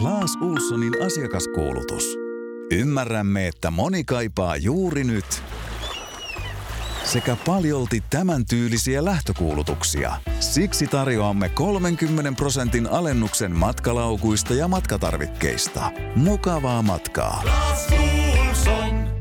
Clas Ohlsonin asiakaskuulutus. Ymmärrämme, että moni kaipaa juuri nyt sekä paljolti tämän tyylisiä lähtökuulutuksia. Siksi tarjoamme 30% alennuksen matkalaukuista ja matkatarvikkeista. Mukavaa matkaa. Clas Ohlson.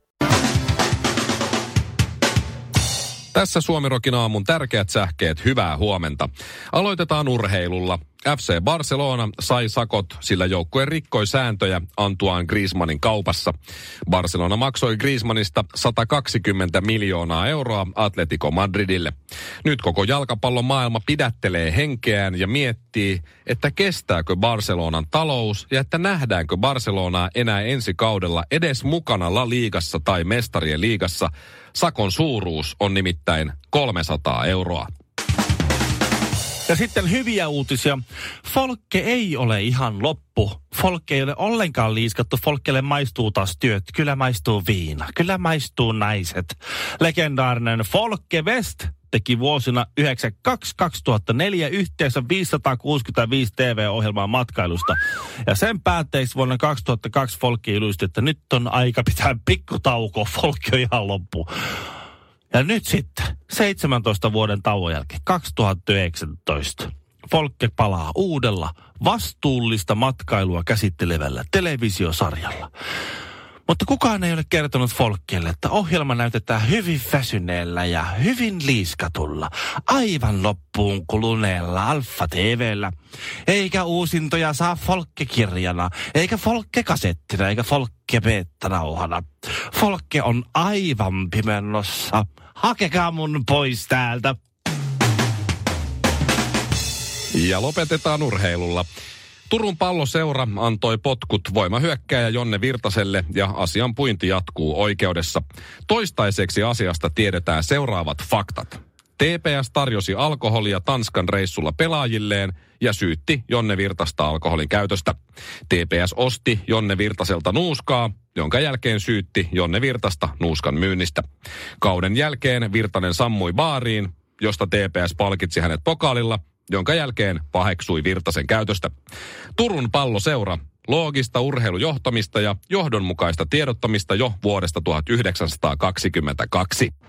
Tässä Suomi-rokin aamun tärkeät sähkeet, hyvää huomenta. Aloitetaan urheilulla. FC Barcelona sai sakot, sillä joukkue rikkoi sääntöjä Antoine Griezmannin kaupassa. Barcelona maksoi Griezmannista 120 miljoonaa euroa Atletico Madridille. Nyt koko jalkapallon maailma pidättelee henkeään ja miettii, että kestääkö Barcelonan talous ja että nähdäänkö Barcelonaa enää ensi kaudella edes mukana La Ligassa tai Mestarien liigassa. Sakon suuruus on nimittäin 300 euroa. Ja sitten hyviä uutisia. Folke ei ole ihan loppu. Folke ei ole ollenkaan liiskattu. Folkelle maistuu taas työt. Kyllä maistuu viina. Kyllä maistuu naiset. Legendaarinen Folke West teki vuosina 1992-2004 yhteensä 565 TV-ohjelmaa matkailusta. Ja sen päätteeksi vuonna 2002 Folke iluisti, että nyt on aika pitää pikkutauko. Folke on ihan loppu. Ja nyt sitten, 17 vuoden tauon jälkeen, 2019, Folke palaa uudella, vastuullista matkailua käsittelevällä televisiosarjalla. Mutta kukaan ei ole kertonut Folkelle, että ohjelma näytetään hyvin väsyneellä ja hyvin liiskatulla, aivan loppuun kuluneella Alfa TV:llä. Eikä uusintoja saa Folke-kirjana, eikä Folke-kasettina, eikä Folke-beta-nauhana. Folke on aivan pimennossa. Hakekaa mun pois täältä. Ja lopetetaan urheilulla. Turun Palloseura antoi potkut voimahyökkääjä Jonne Virtaselle ja asian puinti jatkuu oikeudessa. Toistaiseksi asiasta tiedetään seuraavat faktat. TPS tarjosi alkoholia Tanskan reissulla pelaajilleen ja syytti Jonne Virtasta alkoholin käytöstä. TPS osti Jonne Virtaselta nuuskaa, jonka jälkeen syytti Jonne Virtasta nuuskan myynnistä. Kauden jälkeen Virtanen sammui baariin, josta TPS palkitsi hänet pokaalilla, jonka jälkeen paheksui Virtasen käytöstä. Turun Palloseura, loogista urheilujohtamista ja johdonmukaista tiedottamista jo vuodesta 1922.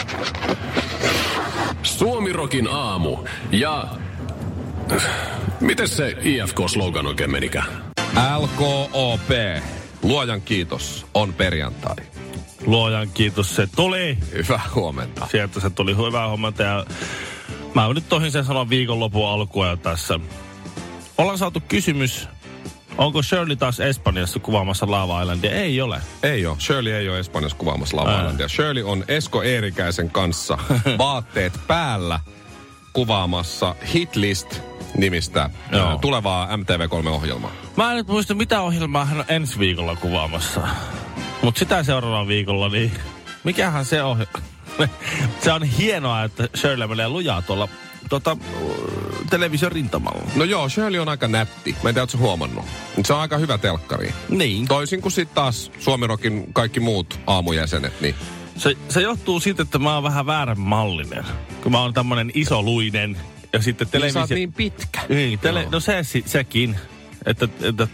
Suomi-rokin aamu. Ja miten se IFK-slogan oikein menikään? LKOP. Luojan kiitos, on perjantai. Luojan kiitos, se tuli. Hyvää huomenta. Sieltä se tuli, hyvää huomenta ja mä nyt tohin sen sanoa viikonlopun alkua jo tässä. Ollaan saatu kysymys, onko Shirley taas Espanjassa kuvaamassa Lava Islandia? Ei ole. Ei ole. Shirley ei ole Espanjassa kuvaamassa Lava Islandia. Shirley on Esko Eerikäisen kanssa vaatteet päällä kuvaamassa Hitlist-nimistä tulevaa MTV3-ohjelmaa. Mä en nyt muista, mitä ohjelmaa hän on ensi viikolla kuvaamassa. Mutta sitä seuraavalla viikolla, niin mikähän se on? Se on hienoa, että Shirley menee lujaa tuolla television rintamalla. No joo, Shirley on aika nätti. Mä en tiedä, ootko huomannut. Se on aika hyvä telkkari. Niin. Toisin kuin sitten taas Suomi-rokin kaikki muut aamujäsenet, niin Se johtuu siitä, että mä oon vähän väärän mallinen. Kun mä oon tämmönen isoluinen ja sitten televisio... Niin sä oot niin pitkä. Niin, no sekin. Että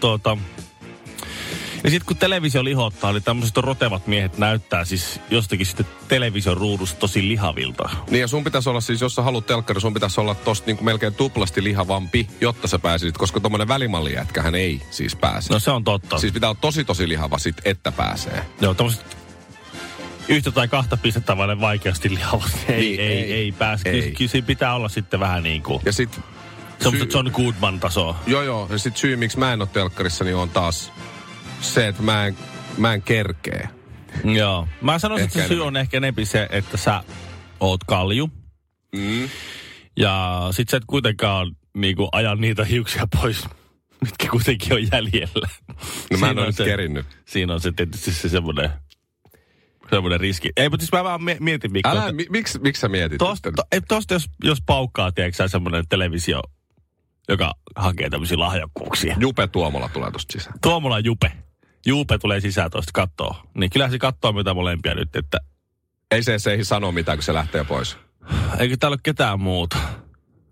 ja sitten kun televisio lihottaa, niin tämmöiset rotevat miehet näyttää siis jostakin sitten television ruudusta tosi lihavilta. Niin ja sun pitäisi olla siis, jos sä haluat telkkari, sun pitäisi olla tosta niin kuin melkein tuplasti lihavampi, jotta sä pääsisit, koska tommonen välimallijätkähän ei siis pääse. No se on totta. Siis pitää olla tosi lihava sit, että pääsee. Joo, tommoset yhtä tai kahta pistettä vaille vaikeasti lihavat. Ei pääse. Kyllä siinä pitää olla sitten vähän niin kuin... Ja sit... Semmoista John Goodman-tasoa. Joo. Ja sit syy, miksi mä en ole telkkarissa, niin on taas se, että mä en kerkee. Joo. Mä sanoisin, että se syy on ehkä enemmän se, että sä oot kalju. Mm. Ja sit sä et kuitenkaan niinku aja niitä hiuksia pois, mitkä kuitenkin on jäljellä. No mä en ole nyt kerinnyt. Siinä on se tietysti se semmoinen riski. Ei, mutta siis mä vaan mietin, Mikko. Älä, miksi sä mietit? Tosta jos paukkaa, tiedätkö semmoinen televisio, joka hakee tämmöisiä lahjakkuuksia. Jupe Tuomola tulee tosta sisään. Tuomola Jupe. Jupe tulee sisään tosta kattoo. Niin kyllähän se kattoo mitä molempia nyt, että... Ei se ei sano mitään, kun se lähtee pois. Eikö täällä ole ketään muuta?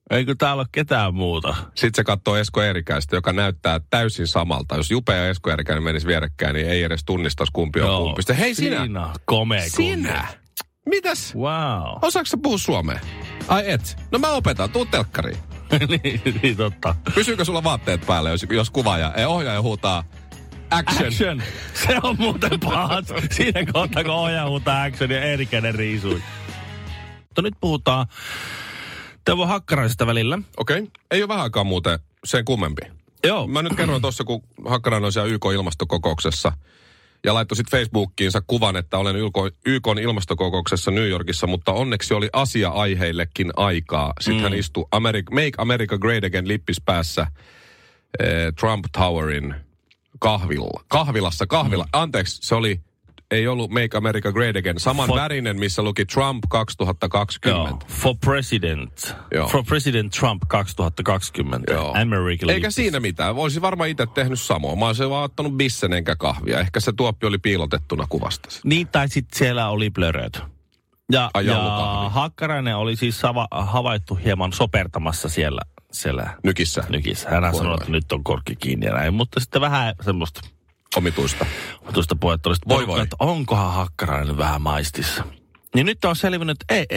Eikö täällä ole ketään muuta? Sitten se katsoo Esko Eerikäistä, joka näyttää täysin samalta. Jos Jupe ja Esko Eerikäinen menis vierekkäin, niin ei edes tunnistaisi kumpi on kumpi. Sitten, hei sinä! Siinä, komea Sinä! Mitäs? Wow. Osaatko sä puhua suomea? Ai et? No mä opetan, tuu telkkariin. niin totta. Pysyykö sulla vaatteet päälle, jos kuvaaja, ohjaaja huutaa action? Se on muuten pahat. Siinä kohtaa, kun ohjaaja huutaa action ja Eerikäinen riisui. Mutta nyt puhutaan Teuvo Hakkaraisesta välillä. Okei. Ei ole vähän aikaa muuten sen kummempi. Joo. Mä nyt kerroin tuossa, kun Hakkarainen on siellä YK-ilmastokokouksessa ja laittoi sitten Facebookiinsa kuvan, että olen YK:n ilmastokokouksessa New Yorkissa, mutta onneksi oli asia-aiheillekin aikaa. Sitten hän istui Make America Great Again -lippis päässä Trump Towerin kahvilassa. Anteeksi, se ei ollut Make America Great Again. Saman värinen, missä luki Trump 2020. Joo. For President Trump 2020. Joo. American Eikä siinä mitään. Voisi varmaan itse tehnyt samoin. Mä olisin vaan ottanut bissen enkä kahvia. Ehkä se tuoppi oli piilotettuna kuvasta. Niin, tai sitten siellä oli blöröt. Ja Hakkarainen oli siis havaittu hieman sopertamassa siellä Nykissä. Hän sanoi, että nyt on korkki kiinni ja näin, mutta sitten vähän semmoista omituista puhetta oli, että onkohan Hakkarainen vähän maistissa. Niin nyt on selvinnyt, että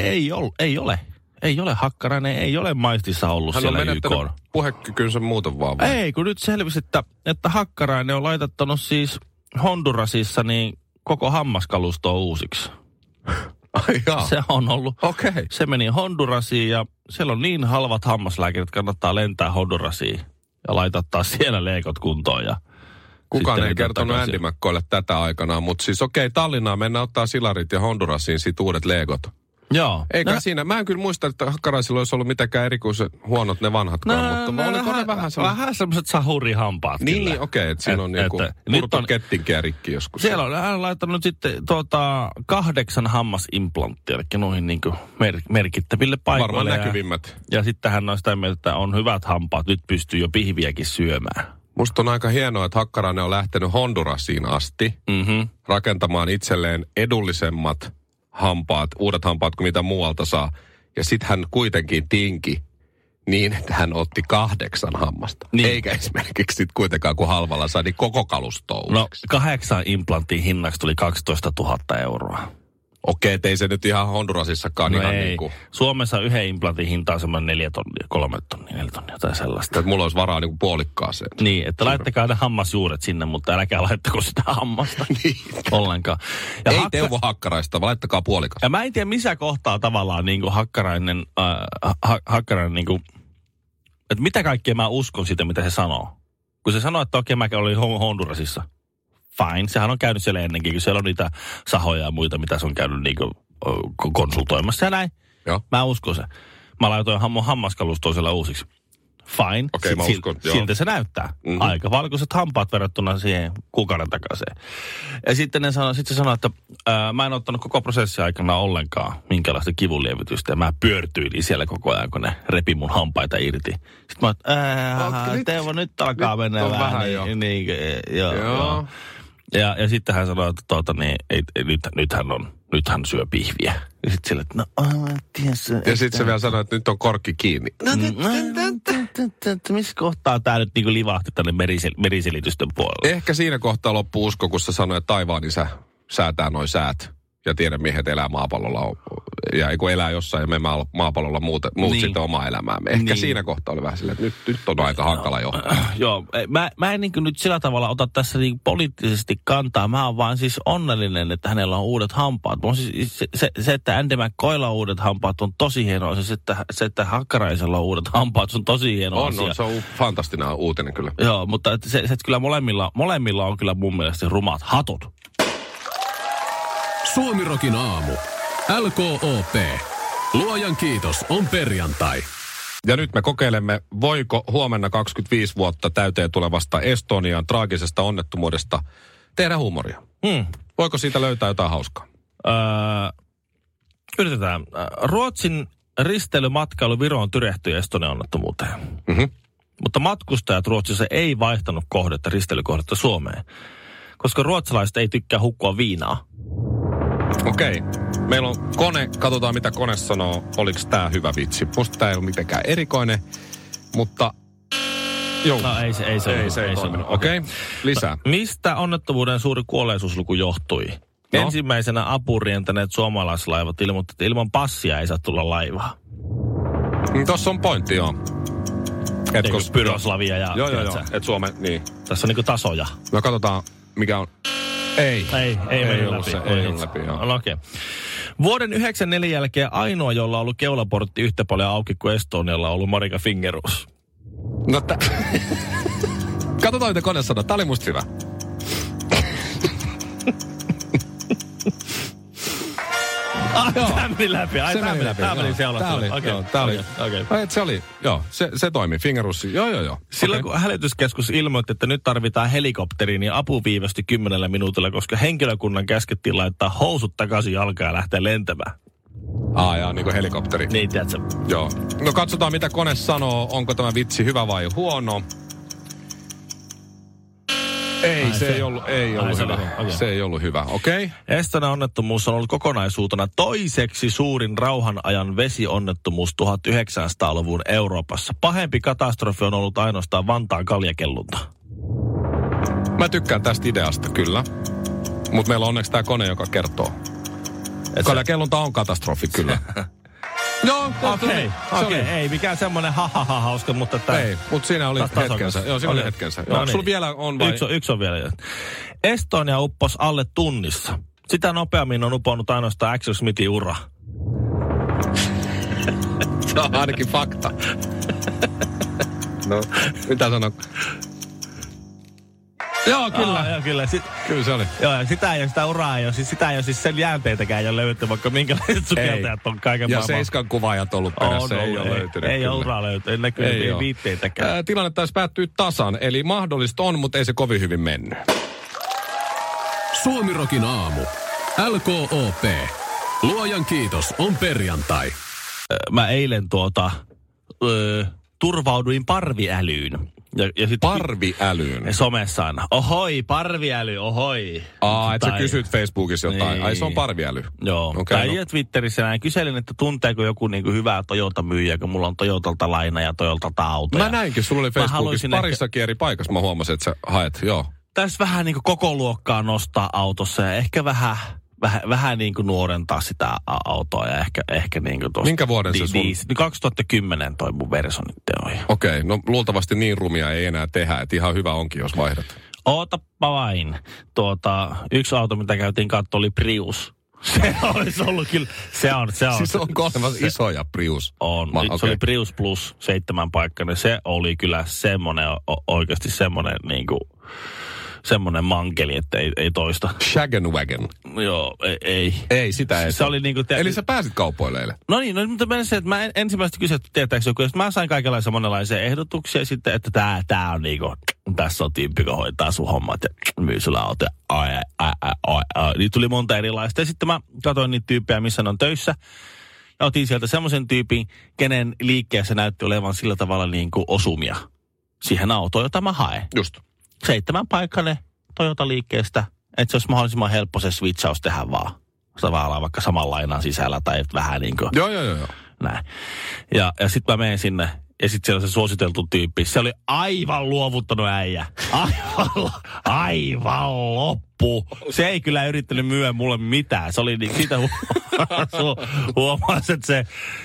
ei ole Hakkarainen, ei ole maistissa ollut hän siellä YK. Hän on menettänyt puhekykynsä muuten vaan. Ei, kun nyt selvisi, että Hakkarainen on laitattanut siis Hondurasissa niin koko hammaskalustoa uusiksi. Se on ollut. Okay. Se meni Hondurasiin ja siellä on niin halvat hammaslääkärit, että kannattaa lentää Hondurasiin ja laitattaa siellä leikot kuntoon. Ja kukaan ei kertonut Andy McCoylle tätä aikanaan, mutta siis Tallinnaan mennään ottaa silarit ja Hondurasiin sit uudet leikot. Joo. Eikä siinä, mä en kyllä muista, että Hakkaraisilla olisi ollut mitenkään erikoisen huonot ne vanhatkaan, mutta oliko ne vähän sellaiset? Vähän sellaiset sahurihampaat. Niin, okei, että siinä on niinku purtu kettinkiä rikki joskus. Siellä on hän laittanut sitten 8 hammasimplanttia, eli noihin niinku merkittäville paikoille. Varmaan näkyvimmät. Ja sitten hän on sitä mieltä, että on hyvät hampaat, nyt pystyy jo pihviäkin syömään. Musta on aika hienoa, että Hakkarainen on lähtenyt Hondurasiin asti rakentamaan itselleen edullisemmat uudet hampaat kuin mitä muualta saa. Ja sitten hän kuitenkin tinki niin, että hän otti 8 hammasta. Niin. Eikä esimerkiksi sitten kuitenkaan, kun halvalla sai, niin koko kalustoa uusiksi. 8 implanttiin hinnaksi tuli 12 000 euroa. Okei, ei se nyt ihan Hondurasissakaan ihan ei. niin kuin. Suomessa yhden implantin hinta on semmoinen 4 tonnia, 3 tonnia, 4 tonnia tai sellaista. Että mulla olisi varaa niin kuin puolikkaaseen. Niin, että laittakaa ne hammasjuuret sinne, mutta äläkää laittako sitä hammasta niin. ollenkaan. Ja ei Teuvo Hakkaraista, vaan laittakaa puolikas. Ja mä en tiedä missä kohtaa tavallaan niin kuin Hakkarainen niin kuin, että mitä kaikkea mä uskon siitä, mitä se sanoo. Kun se sanoo, että okei, mä olin Hondurasissa. Fine, sehän on käynyt siellä ennenkin, kun siellä on niitä sahoja ja muita, mitä se on käynyt niinku konsultoimassa ja näin. Joo. Mä uskon se. Mä laitoin hammaskalustoa siellä uusiksi. Fine. Okei, mä uskon. Siltä se näyttää. Mm-hmm. Aika valkoiset hampaat verrattuna siihen kuukauden takaisin. Ja sitten se sanoi, että mä en ottanut koko prosessin aikana ollenkaan minkälaista kivunlievitystä. Ja mä pyörtyilin siellä koko ajan, kun ne repi mun hampaita irti. Sitten mä oon, Teuvo, nyt alkaa mennä vähän. Joo. Ja sitten hän sanoi, että nyt hän syö pihviä. Ja sitten sille, että ja sitten se vielä sanoi, että nyt on korkki kiinni. Missä kohtaa tämä nyt niinku livahti tänne meriselitysten puolelle? Ehkä siinä kohtaa loppuu usko, kun sä sanoit, että taivaan isä säätää noi säät. Ja tiedemiehet elää maapallolla. Ja kun elää jossain ja me maapallolla muut niin. Sitten omaa elämäämme. Ehkä siinä kohtaa oli vähän silleen, että nyt on aika hankala jo. Joo, mä en niin nyt sillä tavalla ota tässä niin poliittisesti kantaa. Mä oon vaan siis onnellinen, että hänellä on uudet hampaat. Se, että Andy McCoylla on uudet hampaat on tosi hienoa. Se, että Hakkaraisella on uudet hampaat on tosi hienoa asia. Se on fantastinen uutinen kyllä. Joo, mutta se että kyllä molemmilla on kyllä mun mielestä rumat hatut. Suomirokin aamu. LKOP. Luojan kiitos, on perjantai. Ja nyt me kokeilemme, voiko huomenna 25 vuotta täyteen tulevasta Estonian traagisesta onnettomuudesta tehdä huumoria? Voiko siitä löytää jotain hauskaa? Yritetään. Ruotsin risteilymatkailu Viroon tyrehtyi Estonian onnettomuuteen. Mm-hmm. Mutta matkustajat Ruotsissa ei vaihtanut risteilykohdetta Suomeen, koska ruotsalaiset ei tykkää hukkua viinaa. Okei. Meillä on kone. Katsotaan, mitä kone sanoo. Oliko tää hyvä vitsi? Musta tää ei ole mitenkään erikoinen, mutta... Joo. No ei se toiminut. Okei. Lisää. Mistä onnettomuuden suuri kuolleisuusluku johtui? No. Ensimmäisenä apuun rientäneet suomalaislaivat ilmoittivat, että ilman passia ei saa tulla laivaa. Tossa on pointti, joo. Eikö Pyroslavia ja... Joo. Et Suomen, niin. Tässä on niinku tasoja. No katsotaan, mikä on... Ei mennyt läpi. Ei ollut läpi, joo. No, okei. Vuoden 1994 jälkeen ainoa, jolla on ollut keulaportti yhtä paljon auki kuin Estonialla, on ollut Marika Fingerus. No katsotaan, mitä kone sanoo. Tää oli musta hyvä. Tämä meni läpi. Tämä meni Se oli, joo. Se toimi. Fingerussi. Joo. Silloin kun hälytyskeskus ilmoitti, että nyt tarvitaan helikopteri, niin apu viivästyi 10 minuutilla, koska henkilökunnan käskettiin laittaa housut takaisin jalkaan ja lähteä lentämään. Jaa, niin kuin helikopteri. Niin, tiedätkö? Joo. No katsotaan, mitä kone sanoo. Onko tämä vitsi hyvä vai huono? Se ei ollut hyvä. Okay. Se ei ollut hyvä, okei. Estonian onnettomuus on ollut kokonaisuutena toiseksi suurin rauhanajan vesionnettomuus 1900-luvun Euroopassa. Pahempi katastrofi on ollut ainoastaan Vantaan kaljakellunta. Mä tykkään tästä ideasta, kyllä. Mutta meillä on onneksi tämä kone, joka kertoo. Kaljakellunta on katastrofi, kyllä. No, okei. Ei mikään semmoinen hauska, mutta... Ei, mutta siinä oli hetkensä. Joo, siinä oli hetkensä. Joo, sulla vielä on vai... Yksi on vielä. Estonia upposi alle tunnissa. Sitä nopeammin on uponnut ainoastaan Axel Smithin ura. Se on ainakin fakta. No, mitä sanoo? Joo, kyllä. Kyllä. Kyllä se oli. Joo, ja sitä uraa ei ole. Sitä ei ole siis sen jäänteitäkään ei ole löydetty, vaikka minkälaiset sukeltajat on kaiken maailman. Ja Seiskan kuvaajat ollut perässä, ei ole löytynyt. Ei ole uraa löytynyt, ei näkyy viitteitäkään. Tilanne taisi päättyä tasan, eli mahdollista on, mutta ei se kovin hyvin mennyt. Suomirokin aamu. LKOP. Luojan kiitos, on perjantai. Mä eilen turvauduin parviälyyn. Ja parviälyyn? Somessa aina. Ohoi, parviäly, ohoi. Et sä kysyt Facebookissa jotain. Niin. Ai se on parviäly. Joo. Okay, tai Twitterissä näin. Kyselin, että tunteeko joku niinku hyvää Toyota-myyjä, kun mulla on Toyotalta laina ja Toyotalta autoja. Mä näinkin, sulla oli Facebookissa parissakin eri paikassa. Mä huomasin, että sä haet, joo. Tässä vähän niinku koko luokkaa nostaa autossa ja ehkä vähän niin kuin nuorentaa sitä autoa ja ehkä niin kuin tuossa... Minkä vuoden se sun? 2010 toi mun versio nyt on. Okei, no luultavasti niin rumia ei enää tehdä, että ihan hyvä onkin, jos vaihdat. Ootappa vain. Yksi auto, mitä käytiin katsoa, oli Prius. Se olisi ollut kyllä, se on. Siis onko olemassa isoja Prius? On, se oli Prius Plus 7-paikkainen. Se oli kyllä oikeasti semmoinen niinku... Semmoinen mankeli, että ei toista. Shagenwagon. Joo, ei. Ei, sitä ei. Se oli niinku... Eli sä pääsit kaupoille eilen? No niin, mutta mä se, että mä ensimmäistä kysyttiin, tietääkö joku, mä sain kaikenlaisia monenlaisia ehdotuksia sitten, että tää on niinku, tässä on tyyppi, joka hoitaa sun hommat ja myy sulla autoja. Niin tuli monta erilaista. Ja sitten mä katsoin niitä tyyppejä, missä ne on töissä. Ja otin sieltä semmoisen tyypin, kenen liikkeessä näytti olevan sillä tavalla niinku osumia siihen autoon, jota mä haen. Just. 7-paikkainen Toyota-liikkeestä, että se olisi mahdollisimman helppo se switchaus tehdä vaan. Se vaan ollaan vaikka saman lainan sisällä tai vähän niin kuin... Joo. Näin. Ja sitten mä menen sinne ja sitten siellä on se suositeltu tyyppi. Se oli aivan luovuttanut äijä. Aivan loppu. Se ei kyllä yrittänyt myyä mulle mitään. Se oli niin, siitä huomasi, että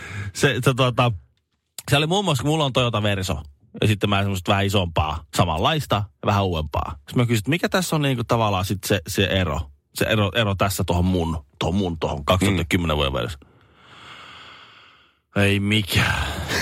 se oli muun muassa, kun mulla on Toyota Verso. Ja sitten mä semmoista vähän isompaa, samanlaista ja vähän uudempaa. Sitten mä kysyin, että mikä tässä on niinku tavallaan sitten se ero? Se ero tässä tuohon 2010 vuoden välissä. Ei mikään.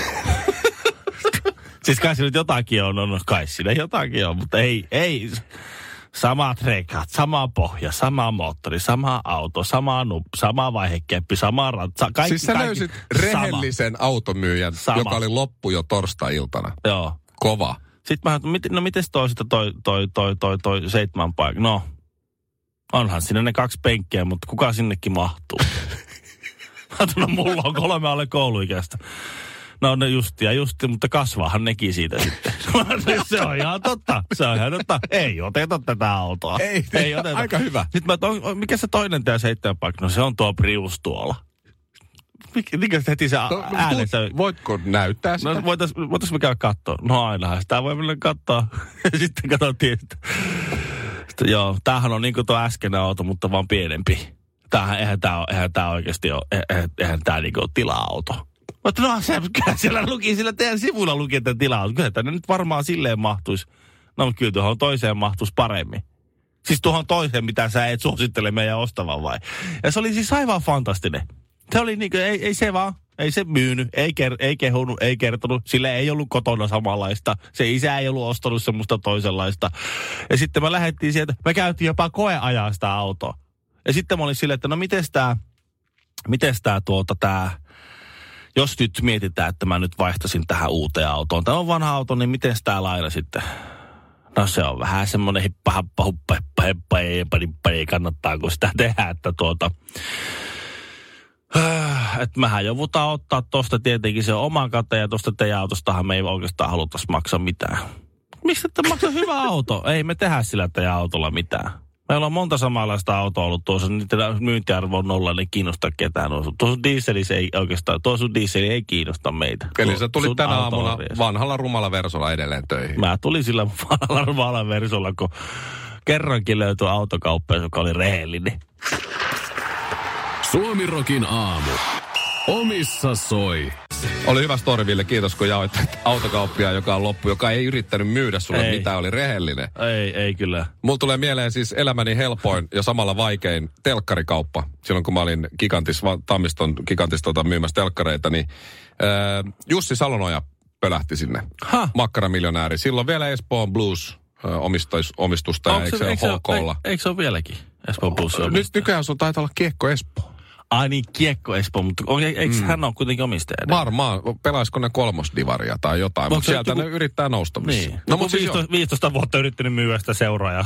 Siis kai siinä jotakin on, kai siinä jotakin on, mutta ei. Samat rekat, sama pohja, sama moottori, sama auto, sama vaihekeppi, sama ratsa. Siis sä löysit rehellisen automyyjän, joka oli loppu jo torstai-iltana. Joo. Kova. Sitten mä no mites toi 7 paikka? No, onhan siinä ne 2 penkkiä, mutta kuka sinnekin mahtuu? No mulla on 3 alle kouluikäistä. No ne justi, mutta kasvaahan nekin siitä sitten. Se on ihan totta. Ei oteta tätä autoa. Ei oteta. Aika hyvä. Sitten mikä se toinen tää 7 paikka? No se on tuo Prius tuolla. Mikä se heti se äänessä? Voitko näyttää sitä? No voitais me käydä katsoa? No ainahan sitä voi mennä katsoa. Sitten katsottiin, että joo, tämähän on niin kuin tuo äskeinen auto, mutta vaan pienempi. Eihän tää oikeasti ole, eihän tää niin kuin tila-auto. Mutta no siellä luki, sillä teidän sivulla luki, että tila-auto. Kyllä tänne nyt varmaan silleen mahtuisi. No mutta kyllä tuohon toiseen mahtuisi paremmin. Siis tuohon toiseen, mitä sä et suosittele meidän ostavan vai. Ja se oli siis aivan fantastinen. Se oli niin kuin, ei se vaan, ei se myynyt, ei kehunut, ei kertonut. Sillä ei ollut kotona samanlaista. Se isä ei ollut ostanut semmoista toisenlaista. Ja sitten me lähdettiin sieltä, me käytiin jopa koeajaa sitä autoa. Ja sitten mä olin silleen, että no mites tää, jos nyt mietitään, että mä nyt vaihtasin tähän uuteen autoon. Tämä on vanha auto, niin miten tää laina sitten? No se on vähän semmoinen hippa, ei kannattaako sitä tehdä, että että mähän joudutaan ottaa tosta tietenkin se oman kateen ja tosta teidän autostahan me ei oikeastaan haluttaisi maksaa mitään. Mistä te maksaa hyvä auto? Ei me tehdä sillä teidän autolla mitään. Meillä on monta samanlaista autoa ollut tuossa, niiden myyntiarvo on nolla, ne kiinnostaa ketään. Tuossa dieseli ei kiinnosta meitä. Eli sä tulit tänä aamuna vanhalla rumalla Versolla edelleen töihin. Mä tulin sillä vanhalla rumalla Versolla, kun kerrankin löytyi autokauppa, joka oli rehellinen. Suomi-rokin aamu. Omissa soi. Oli hyvä story, Ville. Kiitos, kun jaoit autokauppia, joka on loppu, joka ei yrittänyt myydä sulle mitään, oli rehellinen. Ei kyllä. Mulla tulee mieleen siis elämäni helpoin ja samalla vaikein telkkarikauppa. Silloin kun mä olin Tammiston Gigantista myymässä telkkareita, niin Jussi Salonoja pölähti sinne. Makkaramiljonääri. Silloin vielä Espoon Blues omistusta ja eikö se ole HK:lla? Eikö se ole vieläkin Espoon Blues omistaja? Nyt nykyään sun taitaa olla Kiekko Espoo. Ai niin, Kiekko Espoo, mutta eikö hän ole kuitenkin omistaja? Varmaan. Pelaisiko ne kolmosdivaria tai jotain, mutta sieltä ne yrittää nousta. Niin. No, mutta 15 vuotta yrittänyt myyä sitä seuraa ja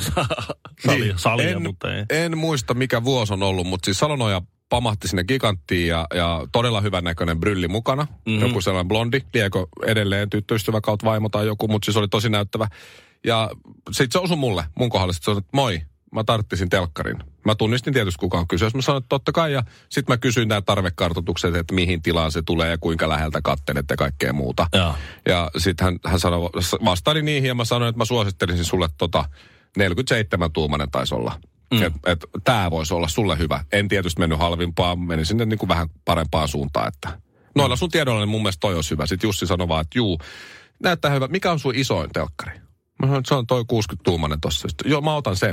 salia, mutta ei. En muista, mikä vuosi on ollut, mutta siis Salonoja pamahti sinne Giganttiin ja todella hyvän näköinen brylli mukana. Mm-hmm. Joku sellainen blondi. Liekö edelleen tyttöystävä kautta vaimo tai joku, mutta siis oli tosi näyttävä. Ja sitten se osui mun kohdalle. Sitten se sanoi, että moi, mä tarttisin telkkarin. Mä tunnistin tietysti kuka on kyseessä. Mä sanoin, että totta kai. Ja sitten mä kysyin nämä tarvekartoitukset, että mihin tilaan se tulee ja kuinka läheltä kattelet ja kaikkea muuta. Ja sitten hän sanoi, vastaili niihin ja mä sanoin, että mä suosittelisin sulle 47-tuumainen taisi olla. Että tää voisi olla sulle hyvä. En tietysti mennyt halvimpaa, menin sinne niin kuin vähän parempaan suuntaan. Että noilla sun tiedoilla niin mun mielestä toi olisi hyvä. Sitten Jussi sanoi vaan, että juu, näyttää hyvä. Mikä on sun isoin telkkari? Mä sanoin, että se on toi 60-tuumainen tossa. Sitten, joo, mä otan sen.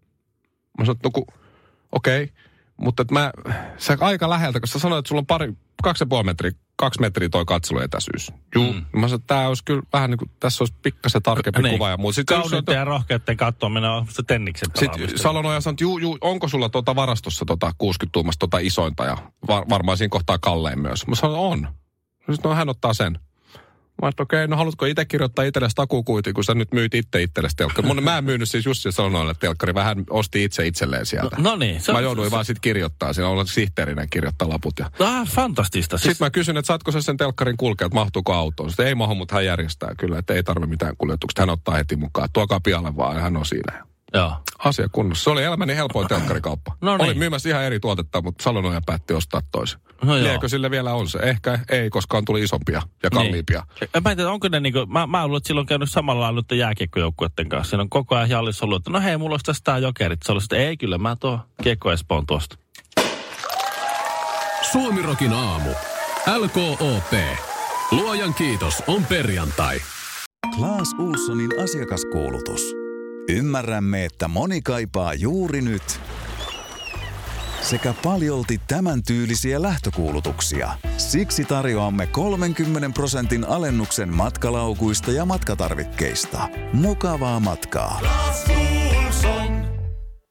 Mä sanoin, että okei. Mutta sä aika läheltä, kun sä sanoit, että sulla on 2,5 metriä, 2 metriä toi katseluetäisyys. Juu. Mä sanoin, että tää olisi kyllä vähän niin kuin, tässä olisi pikkasen tarkempi kuva ja muu. Kauniita ja rohkeutta katsoa, mennä se tenniksen pelaamista. Sitten Salonoja sanoi, että onko sulla varastossa 60-tuumasta isointa ja varmaan siinä kohtaa kallein myös. Mä sanoin, on. Sitten hän ottaa sen. Mä että okei, no haluatko itse kirjoittaa itsellesi takukuitin, kun sä nyt myyt itsellesi telkkari. Mä en myynyt siis Jussi Salonoille telkkari, vaan hän osti itselleen sieltä. No niin. Mä jouduin vaan sitten kirjoittaa, siinä olla sihteerinen kirjoittaa laput. Fantastista. Sitten mä kysyin, että saatko sä sen telkkarin kulkea, että mahtuuko autoon. Sitten ei mahdu, mutta hän järjestää kyllä, että ei tarvitse mitään kuljetuksia. Hän ottaa heti mukaan, tuokaa pialle vaan ja hän on siinä. Joo. Asia kunnossa. Se oli elämäni helpoin telkkarikauppa. No niin. Olin myymässä ihan eri tuotetta, mutta Salonoja päätti ostaa toisen. No liekö sille vielä on se? Ehkä ei, koska on tuli isompia ja kalliimpia. Niin. Mä en tiedä, onko ne niinku, mä luulen, että silloin on käynyt samalla lailla nyt jääkiekkojoukkueiden kanssa. Siinä on koko ajan Jallis ollut, että no hei, mulla olisi tässä tää Jokerit. Se olisi, että ei kyllä, mä tuo Kiekko Espoon tuosta. Suomi-rokin aamu. LKOP. Luojan kiitos, on perjantai. Klaas Olssonin asiakaskuulutus. Ymmärrämme, että moni kaipaa juuri nyt sekä paljolti tämän tyylisiä lähtökuulutuksia. Siksi tarjoamme 30% alennuksen matkalaukuista ja matkatarvikkeista. Mukavaa matkaa!